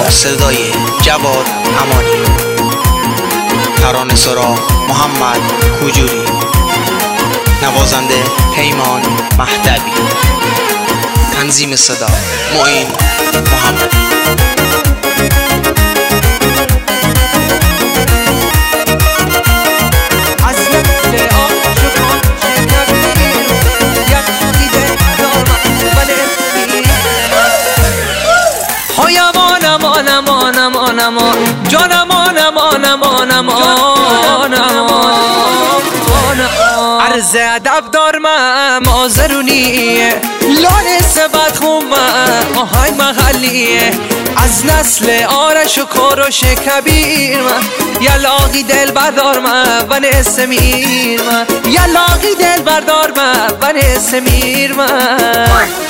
با صدای جواد امانی، ترانه سرا محمد کوجوری، نوازنده پیمان مهدوی، تنظیم صدا معین محمدی. عرض ادب دارم آذرونیه، لال سبت خومم آهنگ محلیه، از نسل آرش و کوروش کبیر من، یلاقی دل بردار من و نسمیر من، یلاقی دل بردار من و نسمیر من.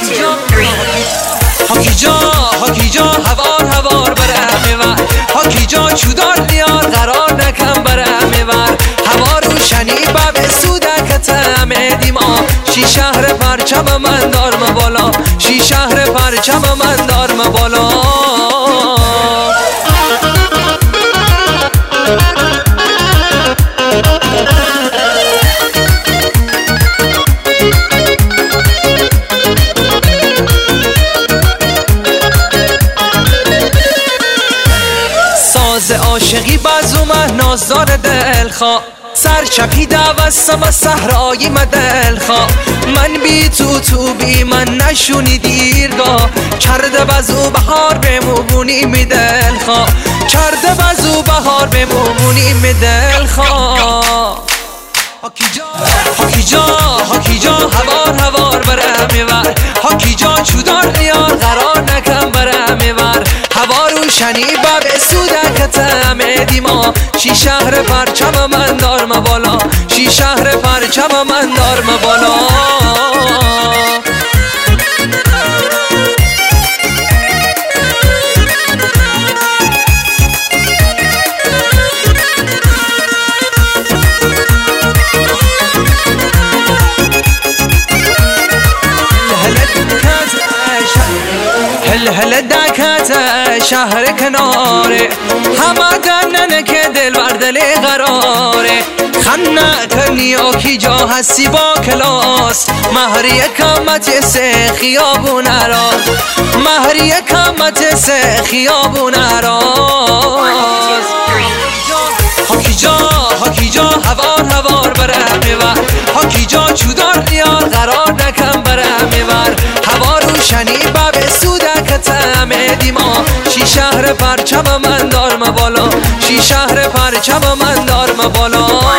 هاکی جا هوار برم میور، هاکی جا چودار دیار قرار نکم برم میور، هوا روشنی به سودکتم دیما، شی شهر پرچم من دارم بالا، شی شهر پرچم من دارم بالا. عاشقی بازومه نازدار دلخوا، سر چپی دوستم از صحرای دلخوا، من بی تو بی من نشونی دیرگاه، کرده بزو بهار بمونی می دلخوا، کرده بزو بهار بمونی می دلخوا. هاکی جا هوار برم میور، هاکی جا چودار دیار قرار نکم برم میور، هوا روشنی به سودکتم دیما، شی شهر پرچم من دارم بالا، شی شهر پرچم من دارم بالا. هل دکت شهر کناره، همه دننه که دل بردل قراره، خنه کنی آکی جا هستی با کلاس، مهری کمت سه خیابون راز، مهری کمت سه خیابون راز. هاکی جا هوار برم میور، هاکی جا چودار دیار قرار نکم برم میور، هوا روشنی به سودکتم دیما، شی شهر پرچم من دارم بالا، شی شهر پرچم من دارم بالا.